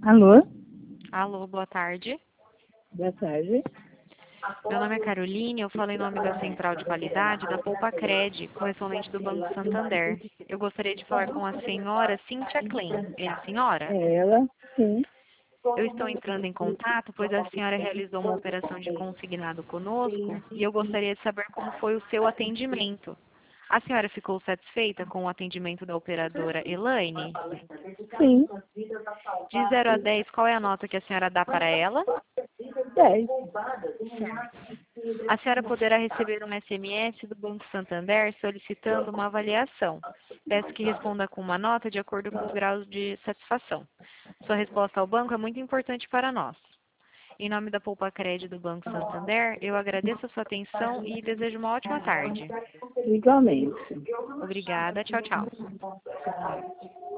Alô, Alô, boa tarde. boa tarde. Meu nome é Caroline, eu falo em nome da Central de Qualidade da Poupacred, correspondente do Banco Santander. Eu gostaria de falar com a senhora Cíntia Klein. É a senhora? É ela? Sim. Eu estou entrando em contato, pois a senhora realizou uma operação de consignado conosco e eu gostaria de saber como foi o seu atendimento. A senhora ficou satisfeita com o atendimento da operadora Elaine? Sim. De 0 a 10, qual é a nota que a senhora dá para ela? 10. A senhora poderá receber um SMS do Banco Santander solicitando uma avaliação. Peço que responda com uma nota de acordo com os graus de satisfação. Sua resposta ao banco é muito importante para nós. Em nome da Poupacred do Banco Santander, eu agradeço a sua atenção e desejo uma ótima tarde. Igualmente. Obrigada. Tchau, tchau.